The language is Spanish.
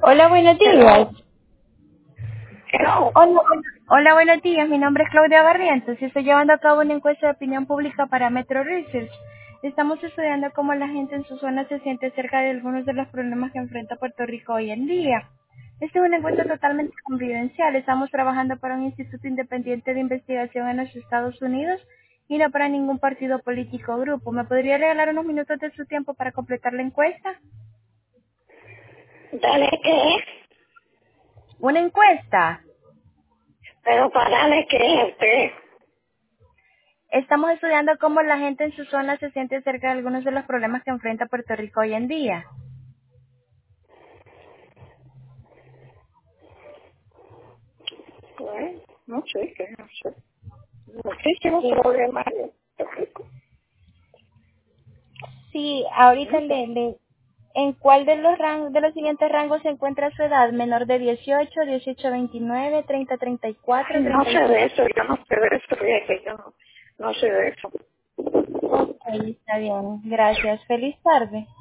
Hola, buenos días. Hello. Hello. Hola, buenos días. Mi nombre es Claudia Barrientos y estoy llevando a cabo una encuesta de opinión pública para Metro Research. Estamos estudiando cómo la gente en su zona se siente acerca de algunos de los problemas que enfrenta Puerto Rico hoy en día. Esta es una encuesta totalmente confidencial. Estamos trabajando para un instituto independiente de investigación en los Estados Unidos y no para ningún partido político o grupo. ¿Me podría regalar unos minutos de su tiempo para completar la encuesta? Dale qué, ¿Una encuesta? pero para darle qué, usted. Estamos estudiando cómo la gente en su zona se siente acerca de algunos de los problemas que enfrenta Puerto Rico hoy en día. Bueno, no sé, que no sé. Muchísimos Sí, problemas. sí, ahorita ¿en cuál de los de los siguientes rangos se encuentra su edad? ¿Menor de 18, 18 a 29, 30 a Ay, 34, no sé de 35? eso, yo no sé de eso, fíjate, yo no sé de eso. Ok, está bien. Gracias. Feliz tarde.